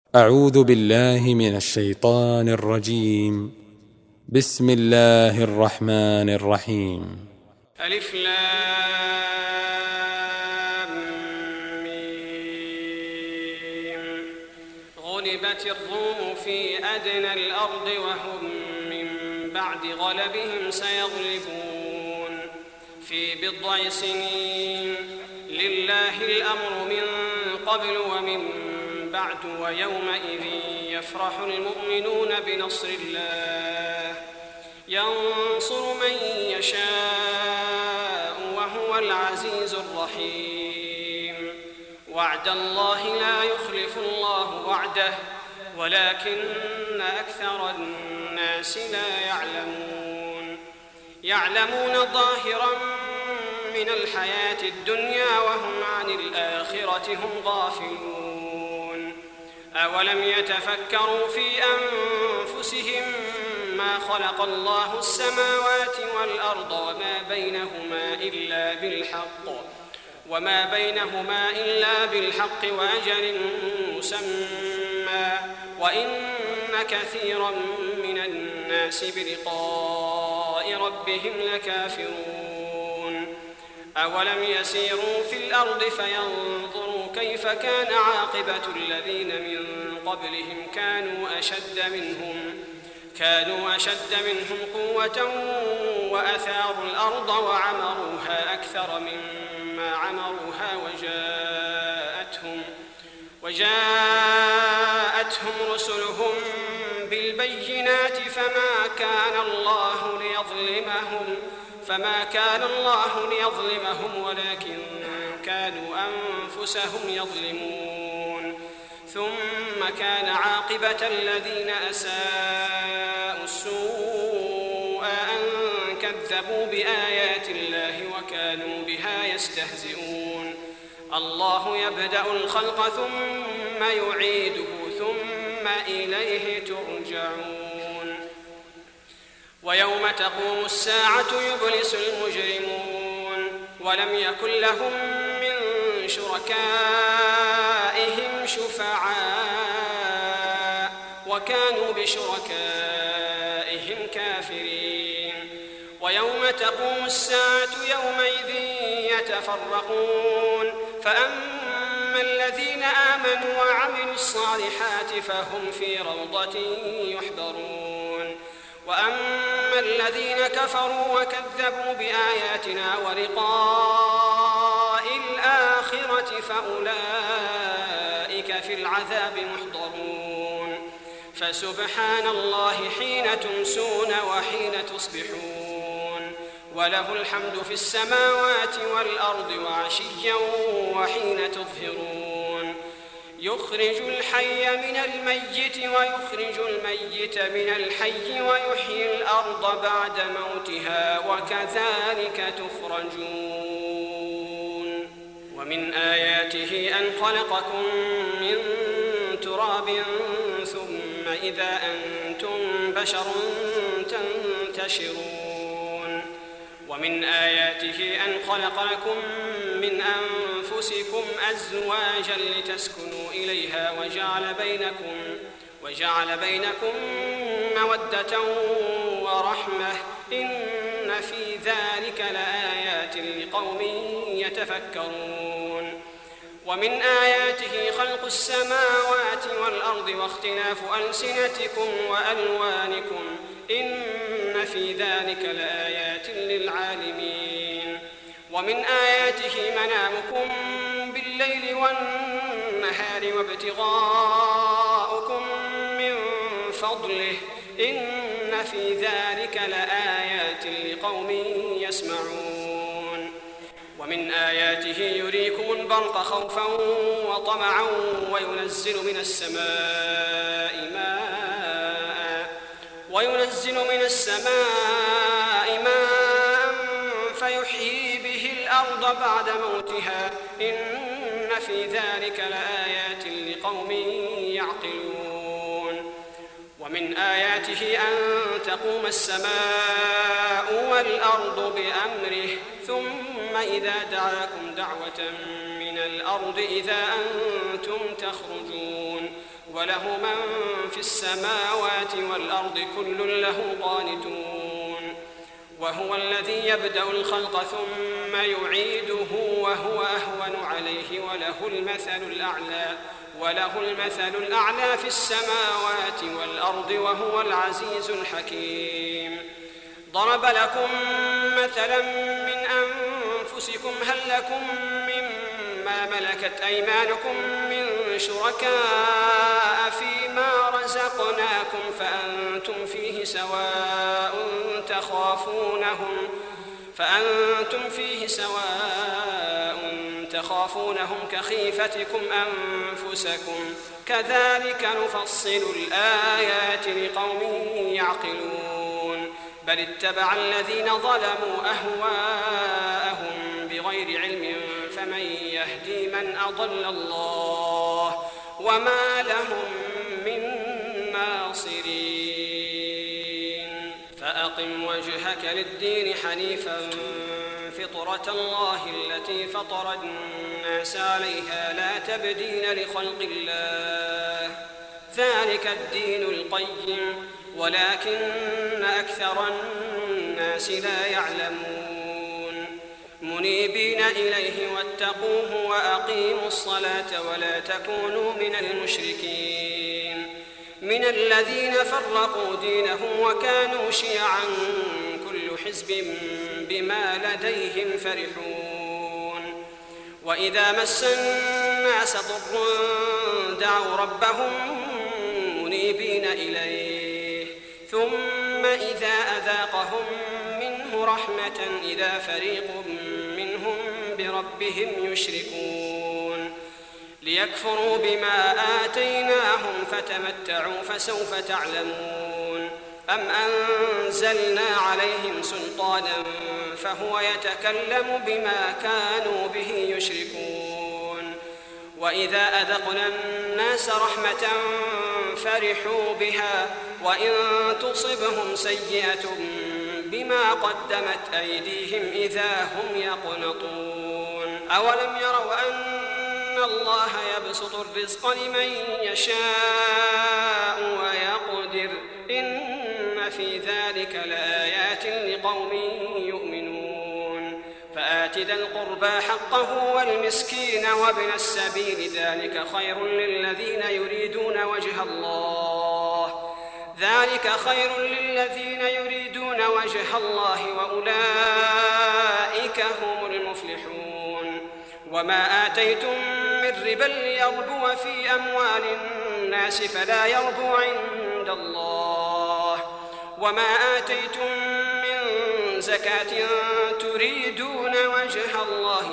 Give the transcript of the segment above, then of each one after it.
أعوذ بالله من الشيطان الرجيم. بسم الله الرحمن الرحيم. ألف لام ميم. غلبت الروم في أدنى الأرض وهم من بعد غلبهم سيغلبون في بضع سنين. لله الأمر من قبل ومن بعد ويومئذ يفرح المؤمنون بنصر الله ينصر من يشاء وهو العزيز الرحيم. وعد الله لا يخلف الله وعده ولكن أكثر الناس لا يعلمون ظاهرا من الحياة الدنيا وهم عن الآخرة هم غافلون. أولم يتفكروا في أنفسهم ما خلق الله السماوات والأرض وما بينهما إلا بالحق وأجل مسمى وإن كثيرا من الناس بلقاء ربهم لكافرون. أولم يسيروا في الأرض فينظروا كيف كان عاقبة الذين من قبلهم كانوا أشد منهم قوة وأثاروا الأرض وعمروها أكثر مما عمروها وجاءتهم رسلهم بالبينات فما كان الله ليظلمهم ولكن كانوا أنفسهم يظلمون. ثم كان عاقبة الذين أساءوا السوء أن كذبوا بآيات الله وكانوا بها يستهزئون. الله يبدأ الخلق ثم يعيده ثم إليه ترجعون. ويوم تقوم الساعة يبلس المجرمون ولم يكن لهم من شركائهم شفعاء وكانوا بشركائهم كافرين. ويوم تقوم الساعة يومئذ يتفرقون فأما الذين آمنوا وعملوا الصالحات فهم في روضة يحبرون وأما الذين كفروا وكذبوا بآياتنا ولقاء الآخرة فأولئك في العذاب محضرون. فسبحان الله حين تمسون وحين تصبحون وله الحمد في السماوات والأرض وعشيا وحين تظهرون. يخرج الحي من الميت ويخرج الميت من الحي ويحيي الأرض بعد موتها وكذلك تخرجون. ومن آياته أن خلقكم من تراب ثم إذا أنتم بشر تنتشرون. ومن آياته أن خلق لكم من أنفسكم أزواجا لتسكنوا إليها وجعل بينكم مودة ورحمة إن في ذلك لآيات لقوم يتفكرون. ومن آياته خلق السماوات والأرض واختلاف ألسنتكم وألوانكم إن في ذلك لآيات للعالمين. ومن آياته منامكم بالليل والنهار وابتغاؤكم من فضله إن في ذلك لآيات لقوم يسمعون. ومن آياته يريكم البرق خوفا وطمعا وينزل من السماء ماء فيحيي به الأرض بعد موتها إن في ذلك لآيات لقوم يعقلون. ومن آياته أن تقوم السماء والأرض بأمره ثم إذا دعاكم دعوة من الأرض إذا أنتم تخرجون. وله من في السماوات والأرض كل له قانتون وهو الذي يبدأ الخلق ثم يعيده وهو أهون عليه وله المثل الأعلى في السماوات والأرض وهو العزيز الحكيم. ضرب لكم مثلا من أنفسكم هل لكم مما ملكت أيمانكم من شركاء فيما رزقناكم فأنتم فيه سواء تخافونهم كخيفتكم أنفسكم كذلك نفصل الآيات لقوم يعقلون. بل اتبع الذين ظلموا أهواءهم بغير علم فمن يهدي من أضل الله وما لهم من ناصرين. فأقم وجهك للدين حنيفا فطرة الله التي فطر الناس عليها لا تبديل لخلق الله ذلك الدين القيم ولكن أكثر الناس لا يعلمون. منيبين إليه واتقوه وأقيموا الصلاة ولا تكونوا من المشركين من الذين فرقوا دينهم وكانوا شيعا كل حزب بما لديهم فرحون. وإذا مس الناس ضر دعوا ربهم منيبين إليه ثم إذا أذاقهم منه رحمة إذا فريق منهم بربهم يشركون. ليكفروا بما آتيناهم فتمتعوا فسوف تعلمون. أم أنزلنا عليهم سلطانا فهو يتكلم بما كانوا به يشركون. وإذا أذقنا الناس رحمة فرحوا بها وإن تصبهم سيئة بما قدمت أيديهم إذا هم يقنطون. أولم يروا أن الله يبسط الرزق لمن يشاء ويقدر إن في ذلك لآيات لقوم يؤمنون. فآت ذا القربى حقه والمسكين وابن السبيل ذلك خير للذين يريدون وجه الله وأولئك هم المفلحون. وما آتيتم من ربا ليربو في أموال الناس فلا يربو عند الله وما آتيتم من زكاة تريدون وجه الله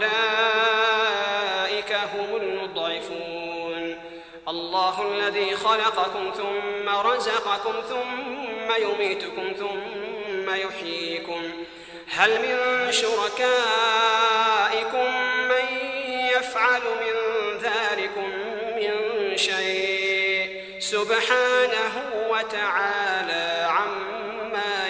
فأولئك هم المضعفون. الله الذي خلقكم ثم رزقكم ثم يميتكم ثم يحييكم هل من شركائكم من يفعل من ذلكم من شيء سبحانه وتعالى عما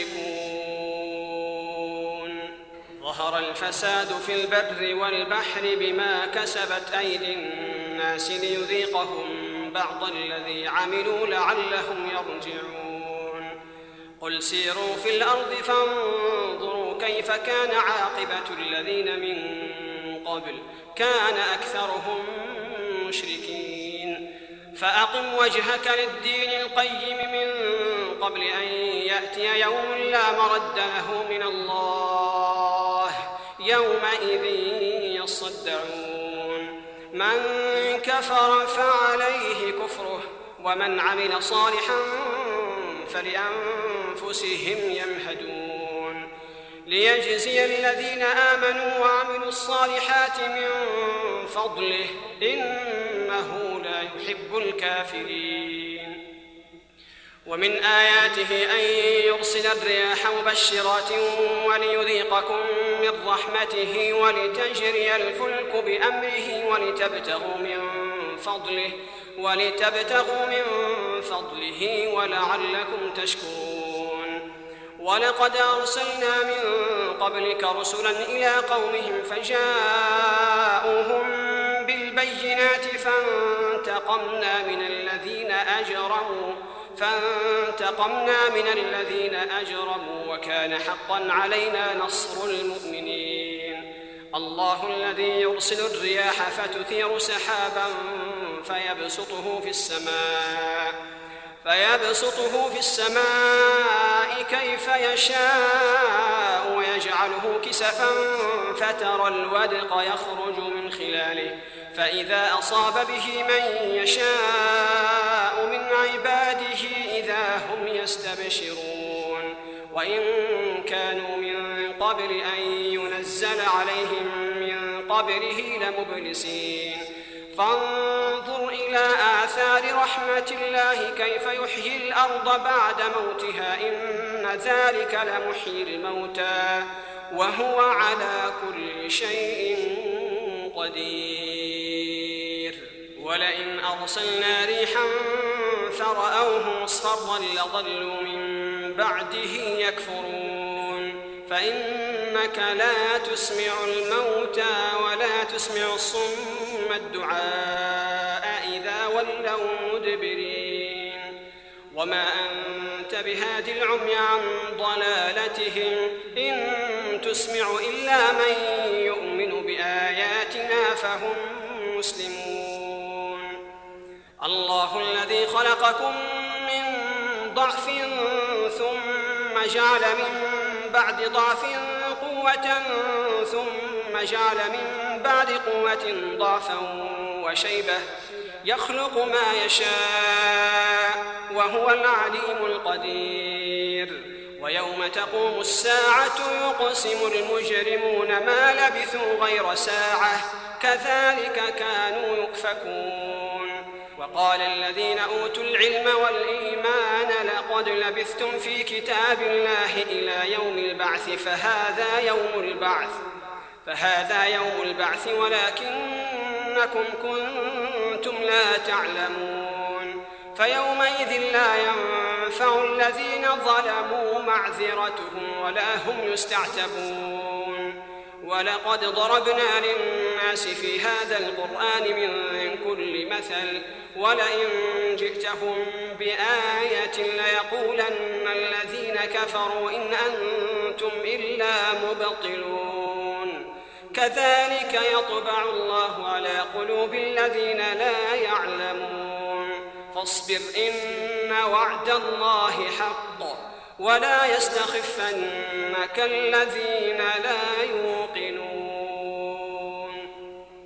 يشركون. ظهر الفساد في البر والبحر بما كسبت أيدي الناس ليذيقهم بعض الذي عملوا لعلهم يرجعون. قل سيروا في الأرض فانظروا كيف كان عاقبة الذين من قبل كان أكثرهم مشركين. فأقم وجهك للدين القيم من قبل أن يأتي يوم لا مرد له من الله يومئذ يصدعون. من كفر فعليه كفره ومن عمل صالحا فلأنفسهم يمهدون. ليجزي الذين آمنوا وعملوا الصالحات من فضله إنه لا يحب الكافرين. ومن آياته أن يرسل الرياح مبشرات وليذيقكم من رحمته ولتجري الفلك بأمره ولتبتغوا من فضله ولعلكم تشكرون. ولقد أرسلنا من قبلك رسلا إلى قومهم فجاءوهم بالبينات بالبينات فانتقمنا من الذين أجرموا وكان حقا علينا نصر المؤمنين. الله الذي يرسل الرياح فتثير سحابا فيبسطه في السماء كيف يشاء ويجعله كسفا فترى الودق يخرج من خلاله فإذا أصاب به من يشاء من عباده إذا هم يستبشرون. وإن كانوا من قبل أن ينزل عليهم من قبله لمبلسين. فانظر إلى آثار رحمة الله كيف يحيي الأرض بعد موتها إن ذلك لمحيي الموتى وهو على كل شيء قدير. ولئن أرسلنا ريحا فرأوه مصفرا لظلوا من بعده يكفرون. فإنك لا تسمع الموتى ولا تسمع الصم الدعاء إذا ولوا مدبرين. وما أنت بهاد العمي عن ضلالتهم إن تسمع إلا من يؤمن بآياتنا فهم مسلمون. الله الذي خلقكم من ضعف ثم جعل من بعد ضعف قوة ثم جعل من بعد قوة ضعفا وشيبة يخلق ما يشاء وهو العليم القدير. ويوم تقوم الساعة يقسم المجرمون ما لبثوا غير ساعة كذلك كانوا يؤفكون. وقال الذين أوتوا العلم والإيمان لقد لبثتم في كتاب الله إلى يوم البعث فهذا يوم البعث ولكنكم كنتم لا تعلمون. فيومئذ لا ينفع الذين ظلموا معذرتهم ولا هم يستعتبون. ولقد ضربنا للناس في هذا القرآن من كل مثل ولئن جئتهم بآية ليقولن الذين كفروا إن أنتم إلا مبطلون. كذلك يطبع الله على قلوب الذين لا يعلمون. فاصبر إن وعد الله حق ولا يستخفنك الذين لا يوقنون.